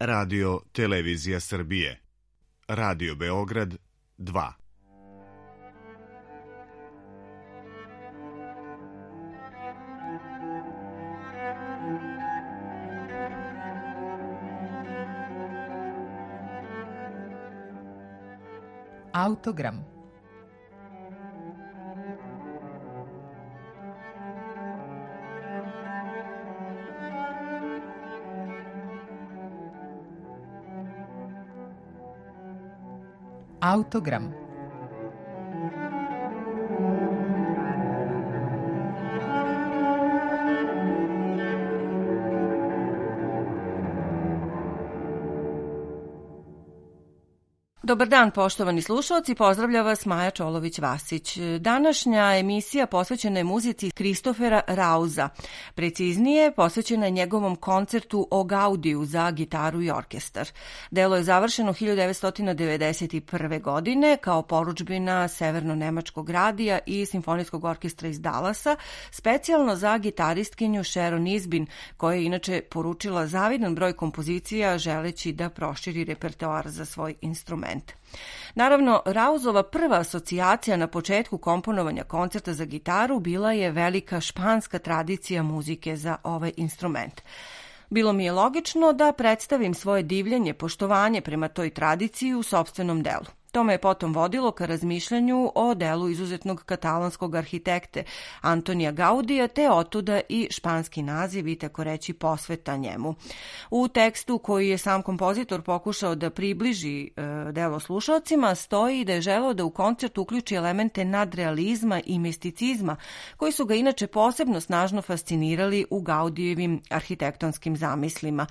Radio Televizija Srbije, Radio Beograd 2. Autogram. Autogram. Dobar dan, poštovani slušalci, pozdravlja vas Maja Čolović-Vasić. Današnja emisija posvećena je muzici Kristofera Rauza. Preciznije, posvećena je njegovom koncertu o Gaudiju za gitaru i orkestar. Delo je završeno 1991. godine kao porudžbina Severno-nemačkog radija i Simfonijskog orkestra iz Dallasa, specijalno za gitaristkinju Sharon Isbin, koja je inače poručila zavidan broj kompozicija želeći da proširi repertoar za svoj instrument. Naravno, Rauzova prva asocijacija na početku komponovanja koncerta za gitaru bila je velika španska tradicija muzike za ovaj instrument. Bilo mi je logično da predstavim svoje divljenje, poštovanje prema toj tradiciji u sopstvenom delu. To me je potom vodilo ka razmišljanju o delu izuzetnog katalanskog arhitekte Antonija Gaudija, te otuda i španski naziv i tako reći posveta njemu. U tekstu koji je sam kompozitor pokušao da približi delo slušalcima stoji da je želeo da u koncert uključi elemente nadrealizma i misticizma koji su ga inače posebno snažno fascinirali u Gaudijevim arhitektonskim zamislima.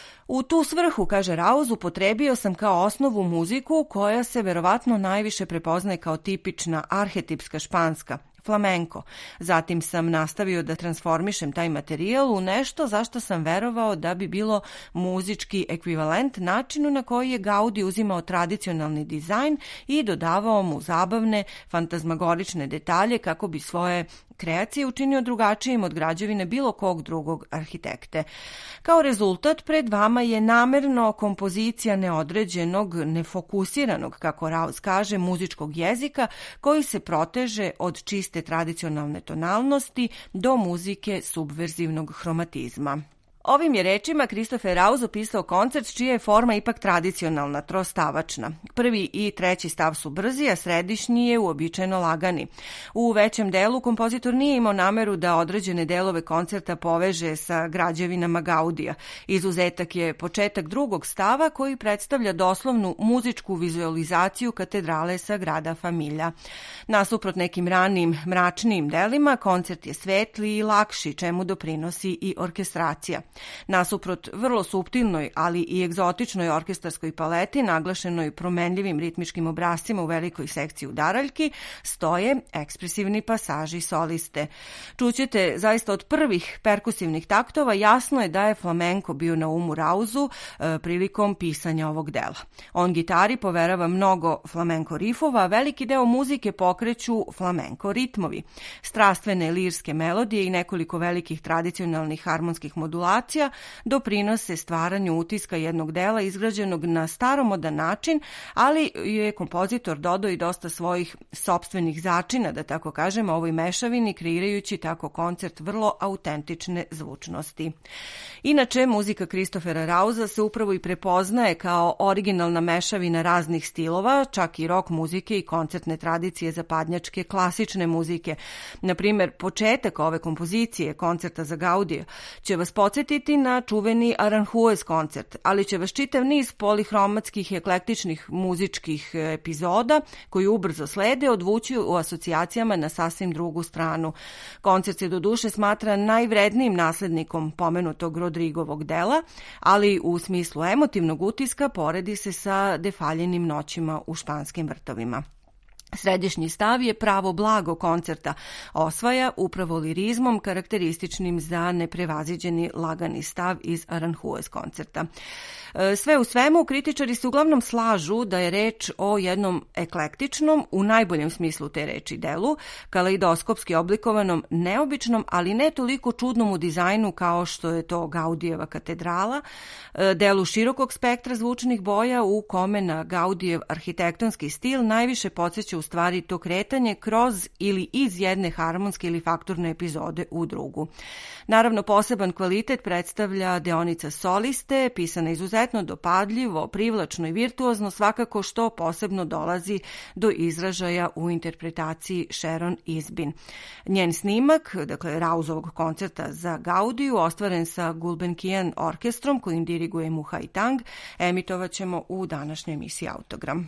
U tu svrhu, kaže Rauz, upotrebio sam kao osnovu muziku koja se verovatno najviše prepoznaje kao tipična arhetipska španska, flamenko. Zatim sam nastavio da transformišem taj materijal u nešto za što sam verovao da bi bilo muzički ekvivalent načinu na koji je Gaudi uzimao tradicionalni dizajn i dodavao mu zabavne, fantazmagorične detalje kako bi svoje kreacije učinio drugačijim od građevine bilo kog drugog arhitekte. Kao rezultat, pred vama je namerno kompozicija neodređenog, nefokusiranog, kako Rauz kaže, muzičkog jezika koji se proteže od čiste tradicionalne tonalnosti do muzike subverzivnog hromatizma. Ovim je rečima Kristofer Rauz opisao koncert čija je forma ipak tradicionalna, trostavačna. Prvi i treći stav su brzi, a središnji je uobičajeno lagani. U većem delu kompozitor nije imao nameru da određene delove koncerta poveže sa građevinama Gaudija. Izuzetak je početak drugog stava koji predstavlja doslovnu muzičku vizualizaciju katedrale Sagrada Familia. Nasuprot nekim ranim, mračnijim delima, koncert je svetli i lakši, čemu doprinosi i orkestracija. Nasuprot vrlo suptilnoj, ali i egzotičnoj orkestarskoj paleti, naglašenoj promenljivim ritmičkim obrascima u velikoj sekciji udaraljki, stoje ekspresivni pasaži soliste. Čućete zaista od prvih perkusivnih taktova, jasno je da je flamenko bio na umu Rauzu prilikom pisanja ovog dela. On gitari poverava mnogo flamenko rifova, a veliki deo muzike pokreću flamenko ritmovi. Strastvene lirske melodije i nekoliko velikih tradicionalnih harmonskih modulacija doprinose stvaranju utiska jednog dela izgrađenog na staromodan način, ali je kompozitor dodao i dosta svojih sopstvenih začina, da tako kažemo, ovoj mešavini, kreirajući tako koncert vrlo autentične zvučnosti. Inače, muzika Kristofera Rauza se upravo i prepoznaje kao originalna mešavina raznih stilova, čak i rock muzike i koncertne tradicije zapadnjačke klasične muzike. Na primjer, početak ove kompozicije, koncerta za Gaudija, će vas podsjetiti na čuveni Aranjuez koncert, ali će vas čitav niz polihromatskih i eklektičnih muzičkih epizoda koji ubrzo slede odvući u asocijacijama na sasvim drugu stranu. Koncert se doduše smatra najvrednijim naslednikom pomenutog Rodrigovog dela, ali u smislu emotivnog utiska poredi se sa Defaljenim noćima u španskim vrtovima. Središnji stav je pravo blago koncerta osvaja upravo lirizmom karakterističnim za neprevaziđeni lagani stav iz Aranjuez koncerta. Sve u svemu, kritičari se uglavnom slažu da je reč o jednom eklektičnom, u najboljem smislu te reči, delu, kaleidoskopski oblikovanom, neobičnom, ali ne toliko čudnom u dizajnu kao što je to Gaudijeva katedrala, delu širokog spektra zvučnih boja u kome na Gaudijev arhitektonski stil najviše podsjeća u stvari to kretanje kroz ili iz jedne harmonske ili fakturne epizode u drugu. Naravno, poseban kvalitet predstavlja deonica soliste, pisana izuzetno dopadljivo, privlačno i virtuozno, svakako što posebno dolazi do izražaja u interpretaciji Sharon Isbin. Njen snimak, dakle Rauzovog koncerta za Gaudiju, ostvaren sa Gulbenkian orkestrom kojim diriguje Muhai Tang, emitovat ćemo u današnjoj emisiji Autogram.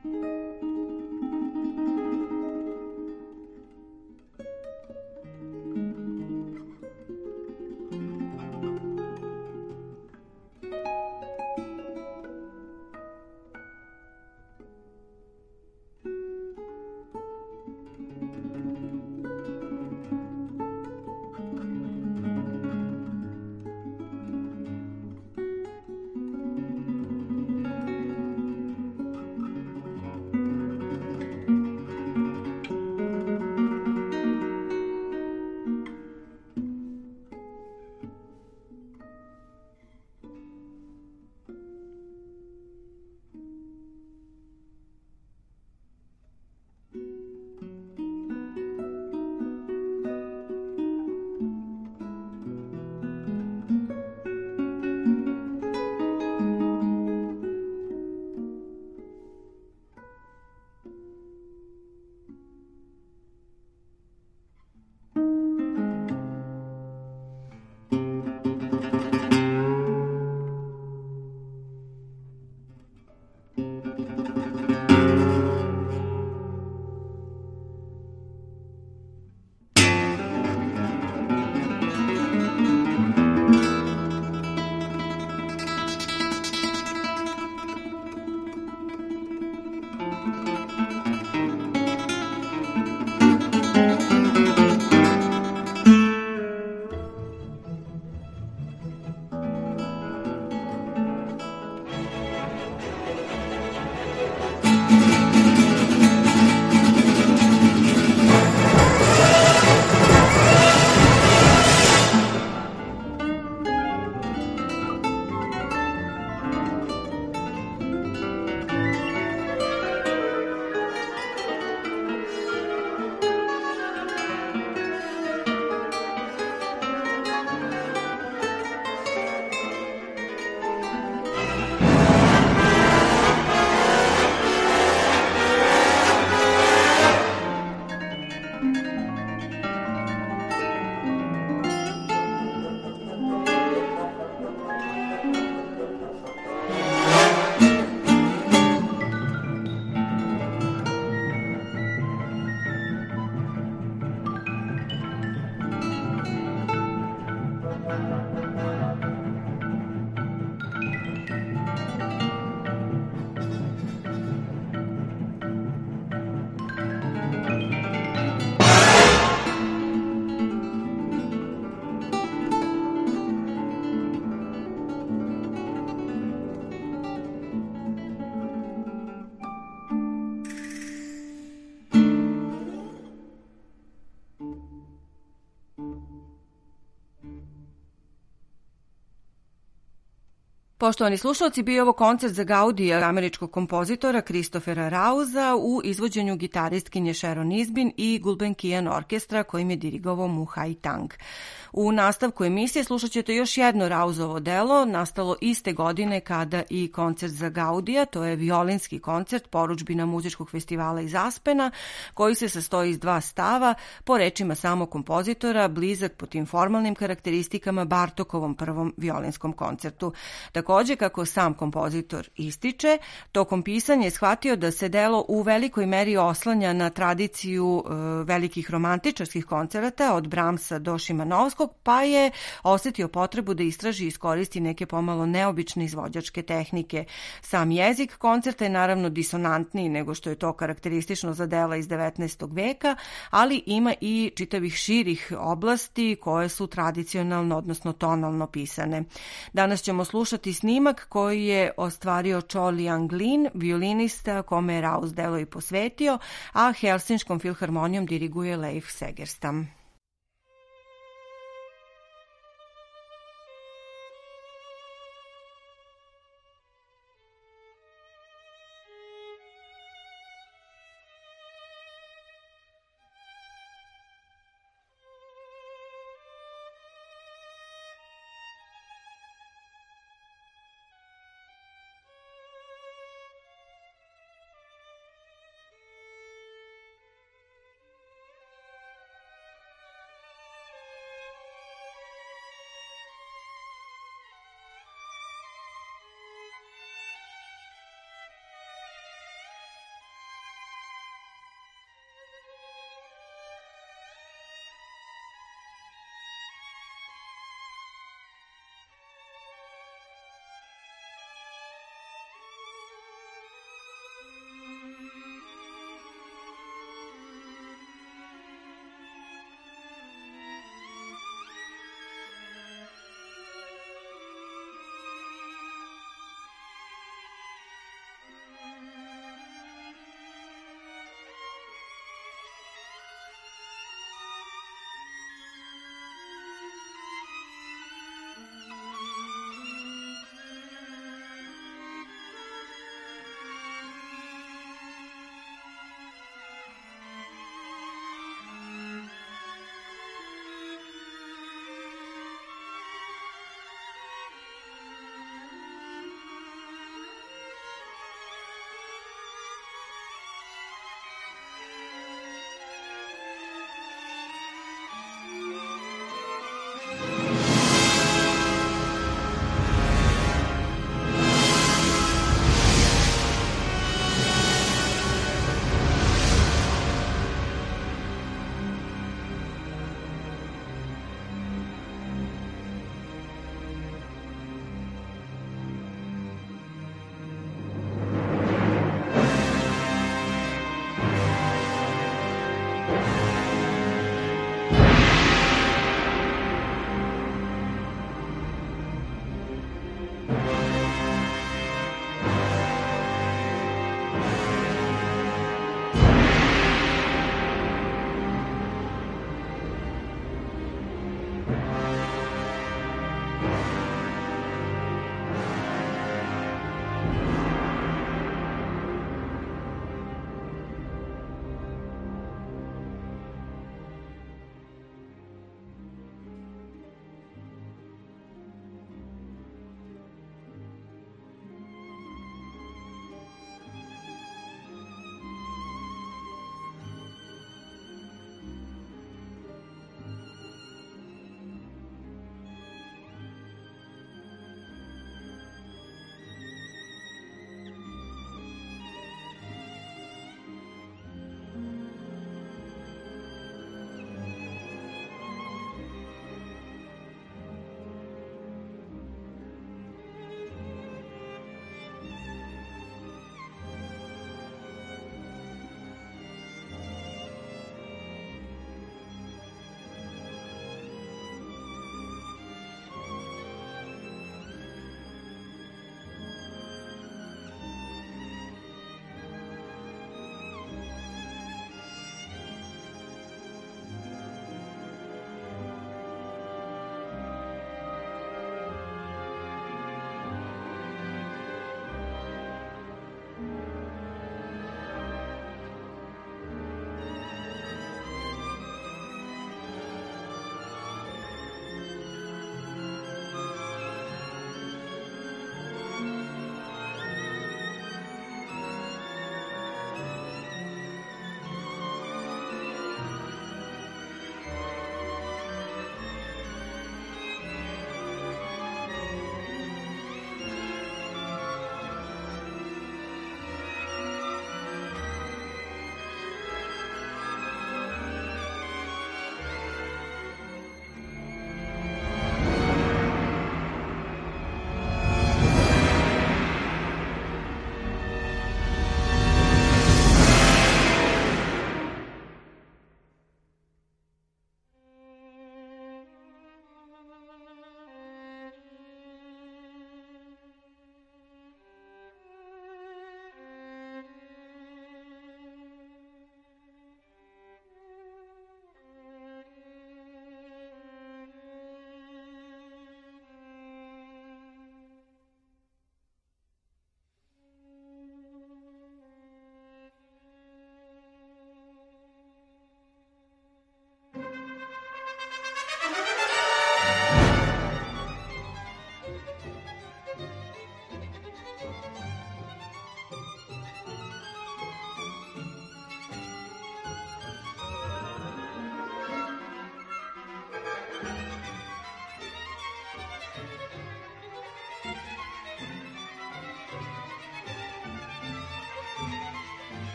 Poštovani slušalci, bio je ovo koncert za Gaudija, američkog kompozitora Christophera Rauza u izvođenju gitaristkinje Sharon Isbin i Gulbenkian orkestra kojim je dirigovao Mu Hai Tang. U nastavku emisije slušat ćete još jedno Rauzovo delo, nastalo iste godine kada i koncert za Gaudija, to je violinski koncert porudžbina muzičkog festivala iz Aspena, koji se sastoji iz dva stava, po rečima samog kompozitora, blizak po tim formalnim karakteristikama Bartokovom prvom violinskom koncertu. Takođe, kako sam kompozitor ističe, tokom pisanja je shvatio da se delo u velikoj meri oslanja na tradiciju velikih romantičarskih koncerata od Brahmsa do Šimanovskog, pa je osetio potrebu da istraži i iskoristi neke pomalo neobične izvođačke tehnike. Sam jezik koncerta je naravno disonantniji nego što je to karakteristično za dela iz 19. veka, ali ima i čitavih širih oblasti koje su tradicionalno, odnosno tonalno pisane. Danas ćemo slušati snimak koji je ostvario Cho Liang-lin, violinista kome je Raus delo i posvetio, a Helsinškom filharmonijom diriguje Leif Segerstam.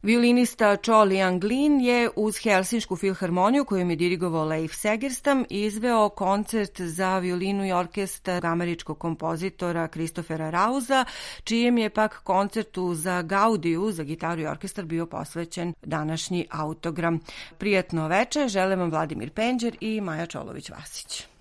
Violinista Charlie Anglin je uz Helsinšku filharmoniju kojom je dirigovao Leif Segerstam izveo koncert za violinu i orkestar američkog kompozitora Christophera Rausa, čijem je pak koncertu za Gaudiju, za gitaru i orkestar, bio posvećen današnji autogram. Prijatno veče, žele vam Vladimir Penđer i Maja Čolović-Vasić.